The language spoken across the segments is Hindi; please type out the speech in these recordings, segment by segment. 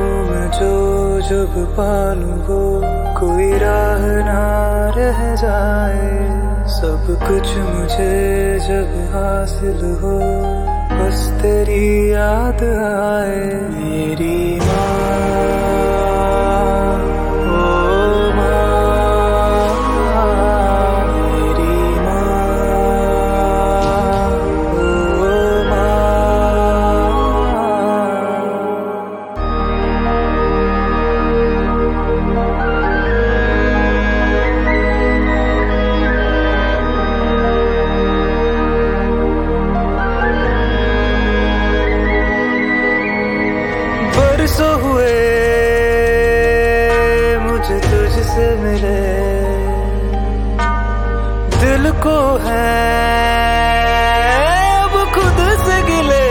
मैं जो जब पालूं वो कोई राह ना रह जाए। सब कुछ मुझे जब हासिल हो बस तेरी याद आए। मेरी बरसों हुए मुझे तुझसे मिले, दिल को है अब खुद से गिले।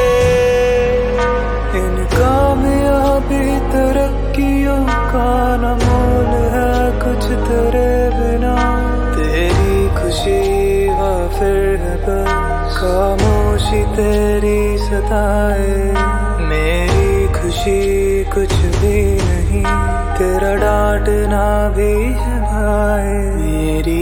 इन कामयाबी तरक्कियों का न मोल है कुछ तेरे बिना। तेरी खुशी वाफिर है बस खामोशी तेरी सताए। मेरी खुशी कुछ भी नहीं तेरा डांटना भी है भाई। मेरी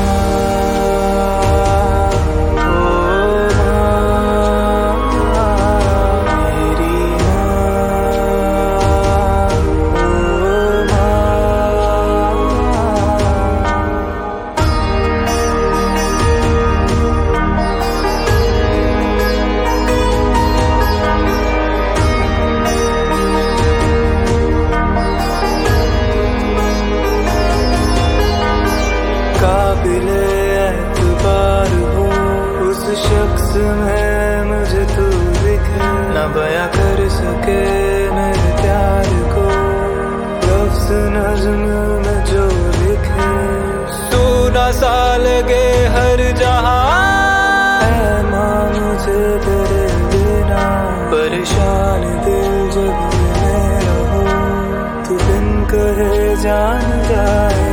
काबिले एतबार हो उस शख्स में मुझे तू दिखे। न बयां कर सके मेरे प्यार को लफ्ज़ नज़्म में जो लिखे। सुना सा लगे हर जहां है मां मुझे तेरे बिना। परेशान दिल जब मेरा हो तू बिन कहे जान जाए।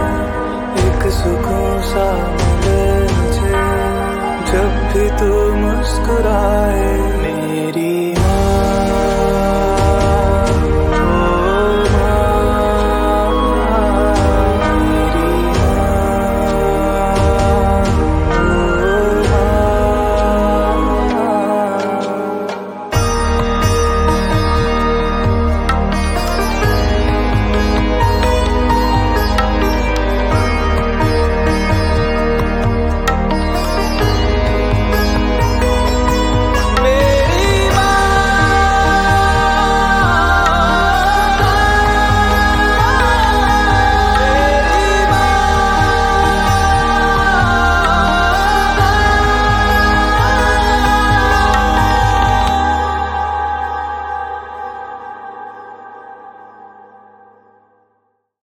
सुकून सा मिले मुझे जब भी तू मुस्कुराए।